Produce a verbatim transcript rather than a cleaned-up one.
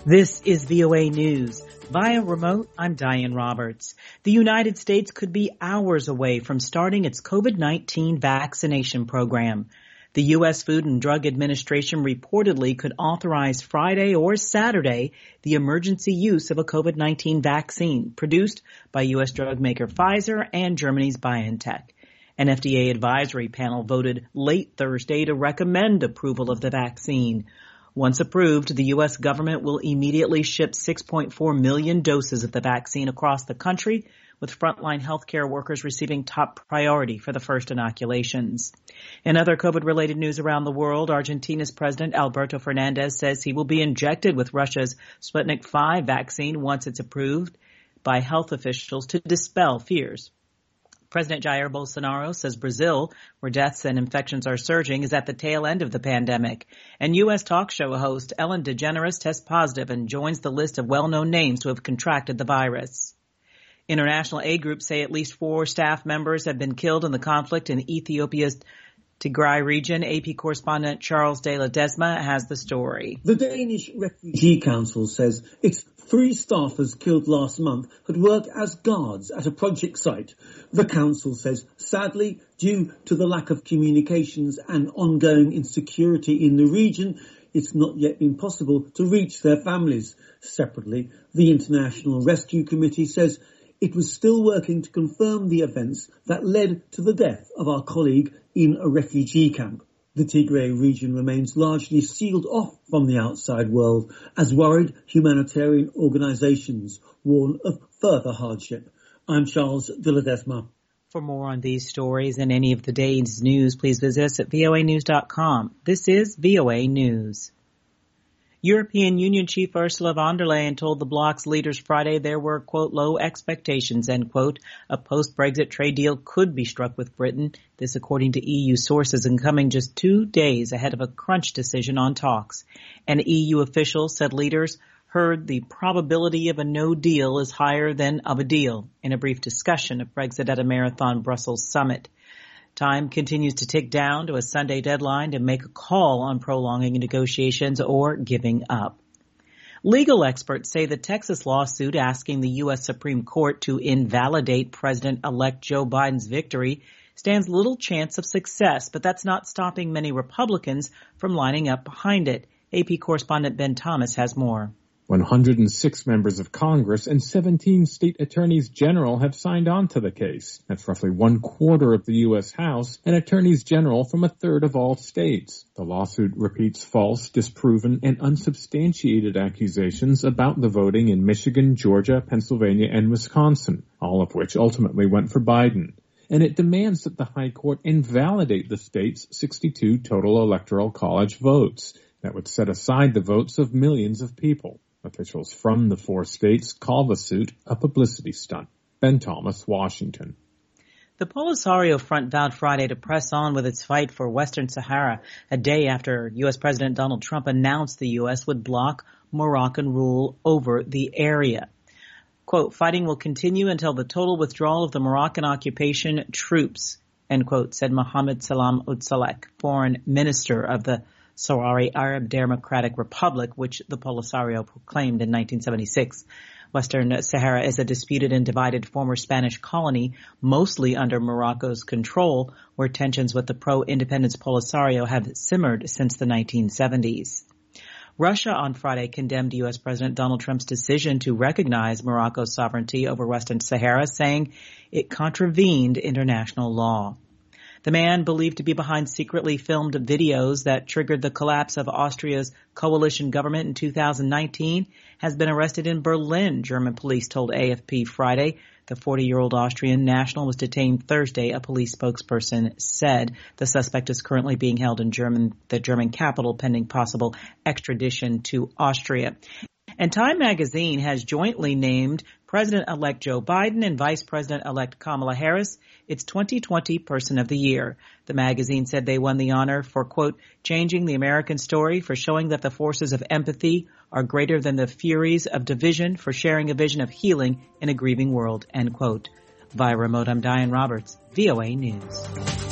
This is V O A News. Via remote, I'm Diane Roberts. The United States could be hours away from starting its COVID nineteen vaccination program. The U S Food and Drug Administration reportedly could authorize Friday or Saturday the emergency use of a COVID nineteen vaccine produced by U S drug maker Pfizer and Germany's BioNTech. An F D A advisory panel voted late Thursday to recommend approval of the vaccine. Once approved, the U S government will immediately ship six point four million doses of the vaccine across the country, with frontline healthcare workers receiving top priority for the first inoculations. In other COVID-related news around the world, Argentina's President Alberto Fernandez says he will be injected with Russia's Sputnik five vaccine once it's approved by health officials to dispel fears. President Jair Bolsonaro says Brazil, where deaths and infections are surging, is at the tail end of the pandemic. And U S talk show host Ellen DeGeneres tests positive and joins the list of well-known names to have contracted the virus. International aid groups say at least four staff members have been killed in the conflict in Ethiopia's Tigray region. A P correspondent Charles de Ledesma has the story. The Danish Refugee Council says its three staffers killed last month had worked as guards at a project site. The council says, sadly, due to the lack of communications and ongoing insecurity in the region, it's not yet been possible to reach their families. Separately, the International Rescue Committee says it was still working to confirm the events that led to the death of our colleague in a refugee camp. The Tigray region remains largely sealed off from the outside world as worried humanitarian organisations warn of further hardship. I'm Charles de Ledesma. For more on these stories and any of the day's news, please visit us at V O A news dot com. This is V O A News. European Union Chief Ursula von der Leyen told the bloc's leaders Friday there were, quote, low expectations, end quote. A post-Brexit trade deal could be struck with Britain. This according to E U sources and coming just two days ahead of a crunch decision on talks. An E U official said leaders heard the probability of a no deal is higher than of a deal in a brief discussion of Brexit at a Marathon Brussels summit. Time continues to tick down to a Sunday deadline to make a call on prolonging negotiations or giving up. Legal experts say the Texas lawsuit asking the U S Supreme Court to invalidate President-elect Joe Biden's victory stands little chance of success, but that's not stopping many Republicans from lining up behind it. A P correspondent Ben Thomas has more. one hundred six members of Congress and seventeen state attorneys general have signed on to the case. That's roughly one quarter of the U S House and attorneys general from a third of all states. The lawsuit repeats false, disproven, and unsubstantiated accusations about the voting in Michigan, Georgia, Pennsylvania, and Wisconsin, all of which ultimately went for Biden. And it demands that the High Court invalidate the state's sixty-two total electoral college votes. That would set aside the votes of millions of people. Officials from the four states call the suit a publicity stunt. Ben Thomas, Washington. The Polisario Front vowed Friday to press on with its fight for Western Sahara, a day after U S President Donald Trump announced the U S would block Moroccan rule over the area. Quote, fighting will continue until the total withdrawal of the Moroccan occupation troops, end quote, said Mohammed Salam Oudsalek, foreign minister of the Sahrawi Arab Democratic Republic, which the Polisario proclaimed in nineteen seventy-six. Western Sahara is a disputed and divided former Spanish colony, mostly under Morocco's control, where tensions with the pro-independence Polisario have simmered since the nineteen seventies. Russia on Friday condemned U S President Donald Trump's decision to recognize Morocco's sovereignty over Western Sahara, saying it contravened international law. The man believed to be behind secretly filmed videos that triggered the collapse of Austria's coalition government in two thousand nineteen has been arrested in Berlin, German police told A F P Friday. The forty-year-old Austrian national was detained Thursday, a police spokesperson said. The suspect is currently being held in German, the German capital pending possible extradition to Austria. And Time magazine has jointly named President-elect Joe Biden and Vice President-elect Kamala Harris its twenty twenty Person of the Year. The magazine said they won the honor for, quote, changing the American story, for showing that the forces of empathy are greater than the furies of division, for sharing a vision of healing in a grieving world, end quote. Via remote, I'm Diane Roberts, V O A News.